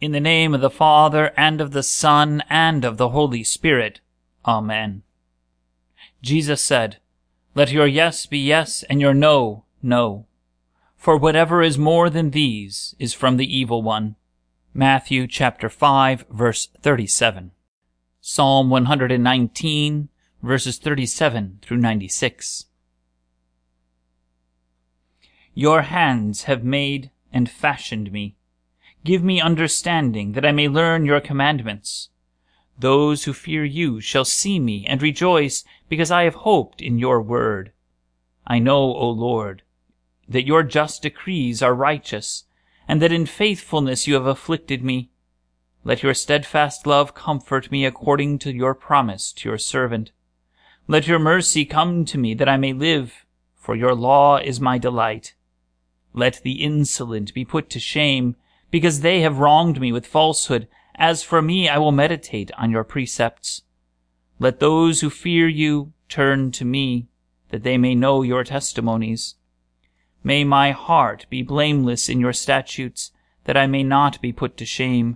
In the name of the Father, and of the Son, and of the Holy Spirit. Amen. Jesus said, "Let your yes be yes, and your no, no. For whatever is more than these is from the evil one." Matthew chapter 5, verse 37. Psalm 119, verses 37 through 96. Your hands have made and fashioned me. Give me understanding, that I may learn your commandments. Those who fear you shall see me and rejoice, because I have hoped in your word. I know, O Lord, that your just decrees are righteous, and that in faithfulness you have afflicted me. Let your steadfast love comfort me according to your promise to your servant. Let your mercy come to me, that I may live, for your law is my delight. Let the insolent be put to shame, because they have wronged me with falsehood. As for me, I will meditate on your precepts. Let those who fear you turn to me, that they may know your testimonies. May my heart be blameless in your statutes, that I may not be put to shame.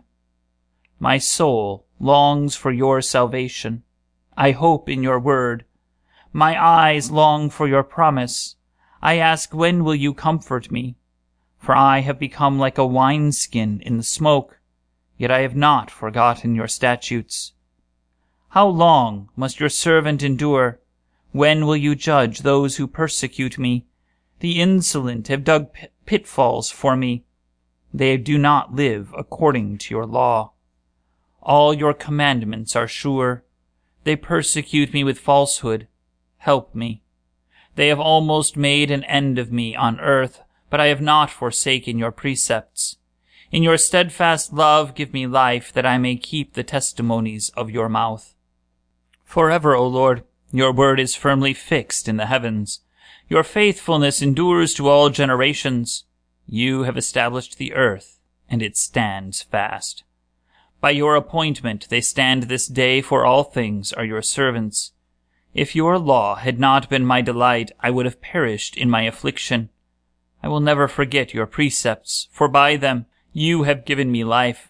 My soul longs for your salvation. I hope in your word. My eyes long for your promise. I ask, when will you comfort me? For I have become like a wineskin in the smoke, yet I have not forgotten your statutes. How long must your servant endure? When will you judge those who persecute me? The insolent have dug pitfalls for me. They do not live according to your law. All your commandments are sure. They persecute me with falsehood. Help me. They have almost made an end of me on earth, but I have not forsaken your precepts. In your steadfast love give me life, that I may keep the testimonies of your mouth. Forever, O Lord, your word is firmly fixed in the heavens. Your faithfulness endures to all generations. You have established the earth, and it stands fast. By your appointment they stand this day, for all things are your servants. If your law had not been my delight, I would have perished in my affliction. I will never forget your precepts, for by them you have given me life.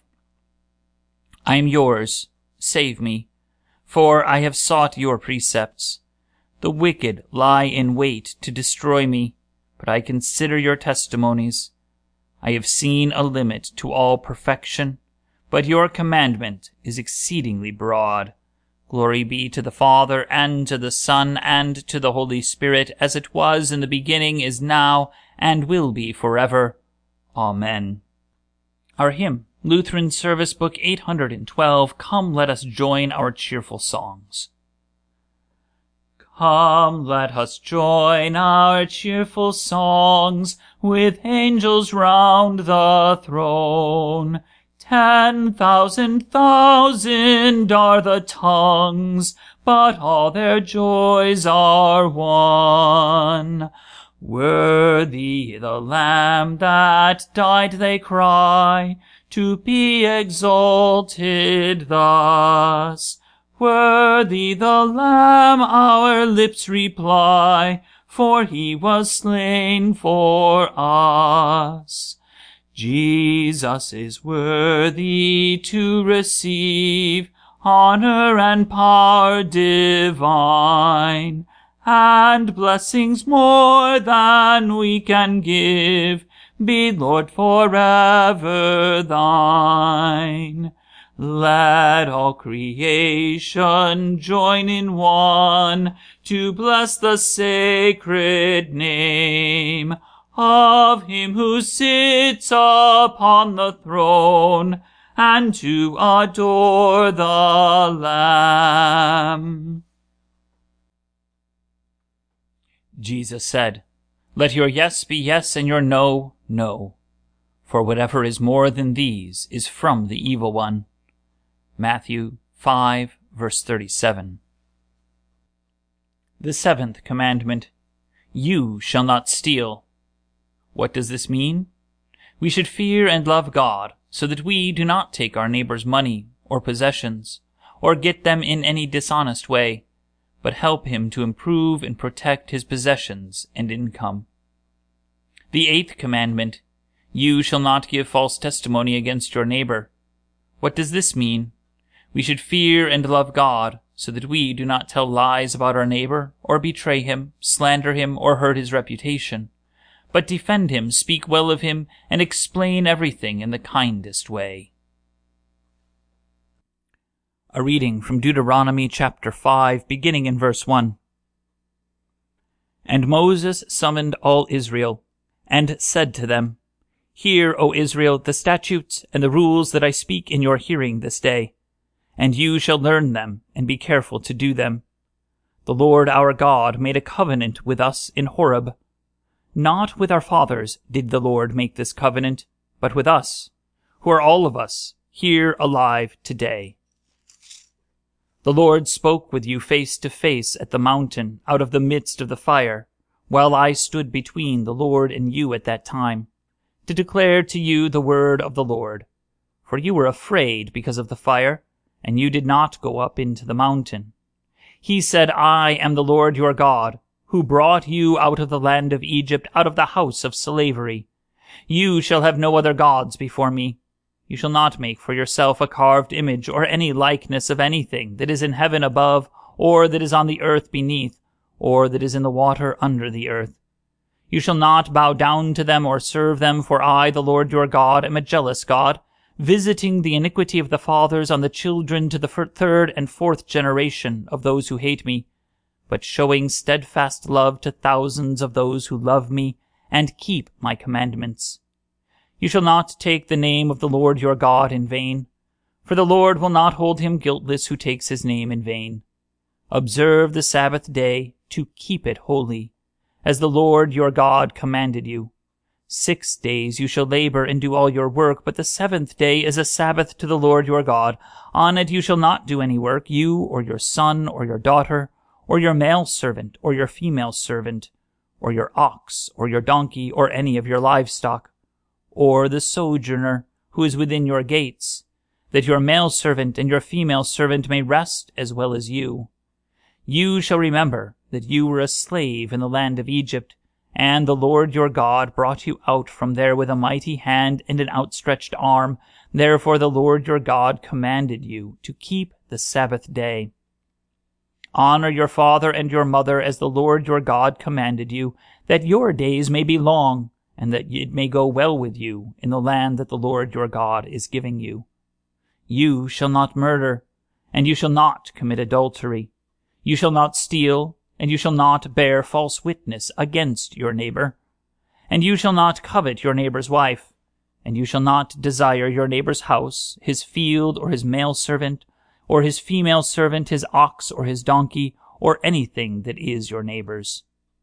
I am yours. Save me, for I have sought your precepts. The wicked lie in wait to destroy me, but I consider your testimonies. I have seen a limit to all perfection, but your commandment is exceedingly broad. Glory be to the Father, and to the Son, and to the Holy Spirit, as it was in the beginning, is now, and will be forever. Amen. Our hymn, Lutheran Service Book 812, Come, Let Us Join Our Cheerful Songs. Come, let us join our cheerful songs, with angels round the throne. 10,000 thousand are the tongues, but all their joys are one. Worthy the Lamb that died, they cry, to be exalted thus. Worthy the Lamb, our lips reply, for he was slain for us. Jesus is worthy to receive honor and power divine, and blessings more than we can give, be, Lord, forever thine. Let all creation join in one to bless the sacred name of him who sits upon the throne, and to adore the Lamb. Jesus said, "Let your yes be yes, and your no, no. For whatever is more than these is from the evil one." Matthew 5, verse 37. The seventh commandment, You shall not steal. What does this mean? We should fear and love God, so that we do not take our neighbor's money or possessions, or get them in any dishonest way, but help him to improve and protect his possessions and income. The eighth commandment, You shall not give false testimony against your neighbor. What does this mean? We should fear and love God, so that we do not tell lies about our neighbor, or betray him, slander him, or hurt his reputation, but defend him, speak well of him, and explain everything in the kindest way. A reading from Deuteronomy chapter 5, beginning in verse 1. And Moses summoned all Israel, and said to them, Hear, O Israel, the statutes and the rules that I speak in your hearing this day, and you shall learn them, and be careful to do them. The Lord our God made a covenant with us in Horeb. Not with our fathers did the Lord make this covenant, but with us, who are all of us here alive today. The Lord spoke with you face to face at the mountain out of the midst of the fire, while I stood between the Lord and you at that time, to declare to you the word of the Lord. For you were afraid because of the fire, and you did not go up into the mountain. He said, I am the Lord your God, who brought you out of the land of Egypt, out of the house of slavery. You shall have no other gods before me. You shall not make for yourself a carved image or any likeness of anything that is in heaven above, or that is on the earth beneath, or that is in the water under the earth. You shall not bow down to them or serve them, for I, the Lord your God, am a jealous God, visiting the iniquity of the fathers on the children to the third and fourth generation of those who hate me, but showing steadfast love to thousands of those who love me and keep my commandments. You shall not take the name of the Lord your God in vain, for the Lord will not hold him guiltless who takes his name in vain. Observe the Sabbath day to keep it holy, as the Lord your God commanded you. 6 days you shall labor and do all your work, but the seventh day is a Sabbath to the Lord your God. On it you shall not do any work, you or your son or your daughter, or your male servant or your female servant, or your ox or your donkey or any of your livestock, or the sojourner who is within your gates, that your male servant and your female servant may rest as well as you. You shall remember that you were a slave in the land of Egypt, and the Lord your God brought you out from there with a mighty hand and an outstretched arm. Therefore the Lord your God commanded you to keep the Sabbath day. Honor your father and your mother as the Lord your God commanded you, that your days may be long, and that it may go well with you in the land that the Lord your God is giving you. You shall not murder, and you shall not commit adultery. You shall not steal, and you shall not bear false witness against your neighbor. And you shall not covet your neighbor's wife, and you shall not desire your neighbor's house, his field, or his male servant, or his female servant, his ox, or his donkey, or anything that is your neighbor's.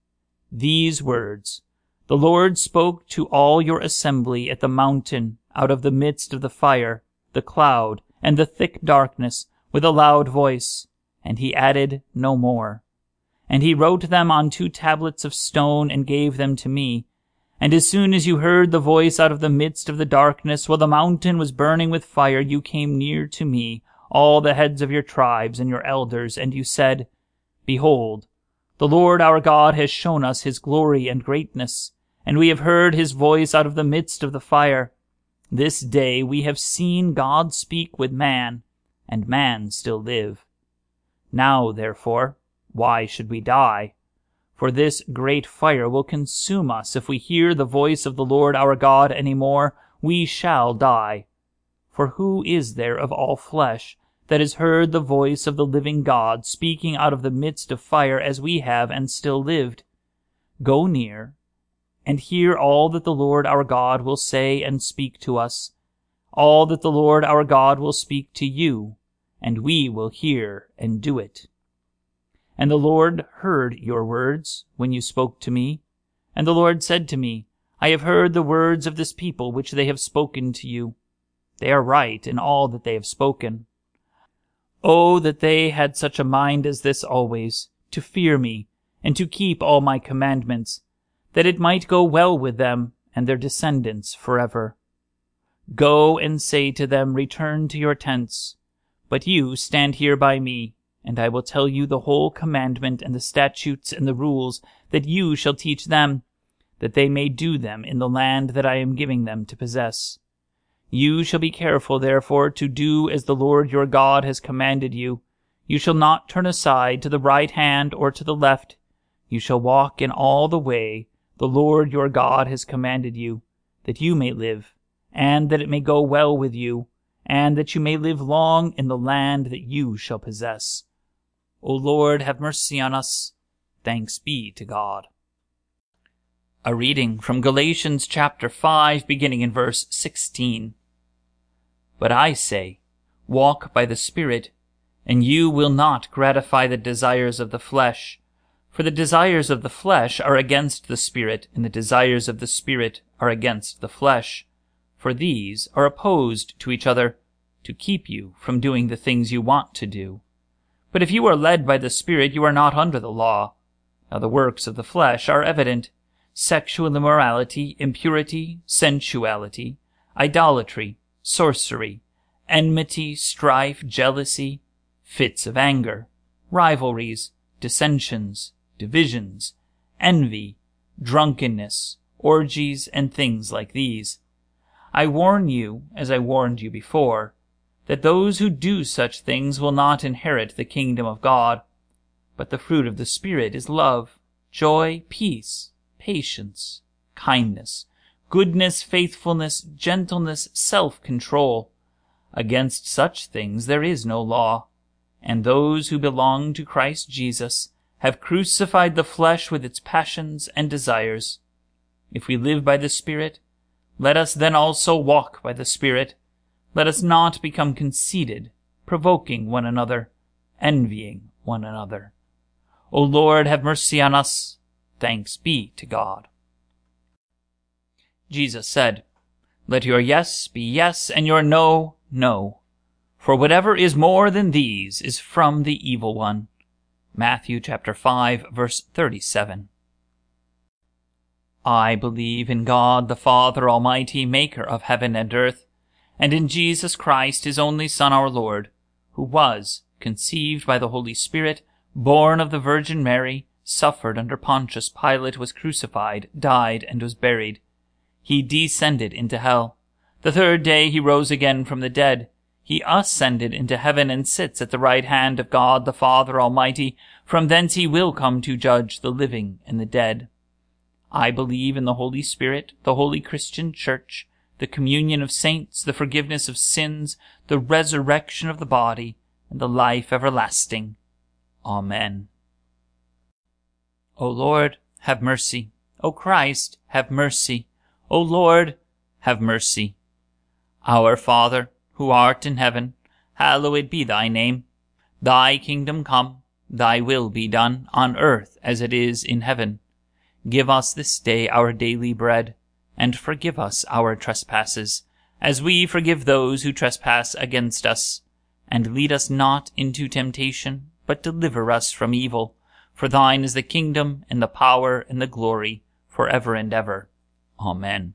These words the Lord spoke to all your assembly at the mountain out of the midst of the fire, the cloud, and the thick darkness, with a loud voice, and he added no more. And he wrote them on 2 tablets of stone and gave them to me. And as soon as you heard the voice out of the midst of the darkness, while the mountain was burning with fire, you came near to me, all the heads of your tribes and your elders, and you said, Behold, the Lord our God has shown us his glory and greatness, and we have heard his voice out of the midst of the fire. This day we have seen God speak with man, and man still live. Now, therefore, why should we die? For this great fire will consume us. If we hear the voice of the Lord our God any more, we shall die. For who is there of all flesh that has heard the voice of the living God speaking out of the midst of fire as we have and still lived? Go near and hear all that the Lord our God will say and speak to us, all that the Lord our God will speak to you, and we will hear and do it. And the Lord heard your words when you spoke to me. And the Lord said to me, I have heard the words of this people which they have spoken to you. They are right in all that they have spoken. Oh, that they had such a mind as this always, to fear me, and to keep all my commandments, that it might go well with them and their descendants forever. Go and say to them, Return to your tents, but you stand here by me, and I will tell you the whole commandment and the statutes and the rules that you shall teach them, that they may do them in the land that I am giving them to possess. You shall be careful, therefore, to do as the Lord your God has commanded you. You shall not turn aside to the right hand or to the left. You shall walk in all the way the Lord your God has commanded you, that you may live, and that it may go well with you, and that you may live long in the land that you shall possess. O Lord, have mercy on us. Thanks be to God. A reading from Galatians chapter 5, beginning in verse 16. But I say, walk by the Spirit, and you will not gratify the desires of the flesh. For the desires of the flesh are against the Spirit, and the desires of the Spirit are against the flesh. For these are opposed to each other, to keep you from doing the things you want to do. But if you are led by the Spirit, you are not under the law. Now the works of the flesh are evident: sexual immorality, impurity, sensuality, idolatry, sorcery, enmity, strife, jealousy, fits of anger, rivalries, dissensions, divisions, envy, drunkenness, orgies, and things like these. I warn you, as I warned you before, that those who do such things will not inherit the kingdom of God. But the fruit of the Spirit is love, joy, peace, patience, kindness, goodness, faithfulness, gentleness, self-control. Against such things there is no law. And those who belong to Christ Jesus have crucified the flesh with its passions and desires. If we live by the Spirit, let us then also walk by the Spirit. Let us not become conceited, provoking one another, envying one another. O Lord, have mercy on us. Thanks be to God. Jesus said, Let your yes be yes, and your no, no. For whatever is more than these is from the evil one. Matthew chapter 5, verse 37. I believe in God the Father Almighty, maker of heaven and earth, and in Jesus Christ, his only Son, our Lord, who was conceived by the Holy Spirit, born of the Virgin Mary, suffered under Pontius Pilate, was crucified, died, and was buried. He descended into hell. The third day he rose again from the dead. He ascended into heaven and sits at the right hand of God the Father Almighty. From thence he will come to judge the living and the dead. I believe in the Holy Spirit, the holy Christian Church, the communion of saints, the forgiveness of sins, the resurrection of the body, and the life everlasting. Amen. O Lord, have mercy. O Christ, have mercy. O Lord, have mercy. Our Father, who art in heaven, hallowed be thy name. Thy kingdom come, thy will be done, on earth as it is in heaven. Give us this day our daily bread, and forgive us our trespasses, as we forgive those who trespass against us. And lead us not into temptation, but deliver us from evil. For thine is the kingdom, and the power, and the glory, for ever and ever. Amen.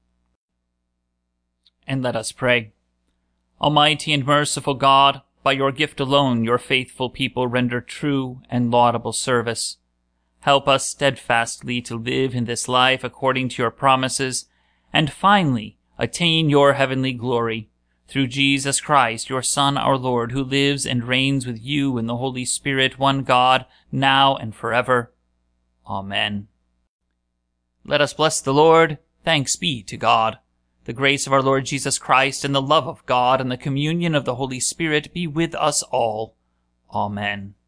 And let us pray. Almighty and merciful God, by your gift alone your faithful people render true and laudable service. Help us steadfastly to live in this life according to your promises, and finally attain your heavenly glory, through Jesus Christ, your Son, our Lord, who lives and reigns with you in the Holy Spirit, one God, now and forever. Amen. Let us bless the Lord. Thanks be to God. The grace of our Lord Jesus Christ, and the love of God, and the communion of the Holy Spirit be with us all. Amen.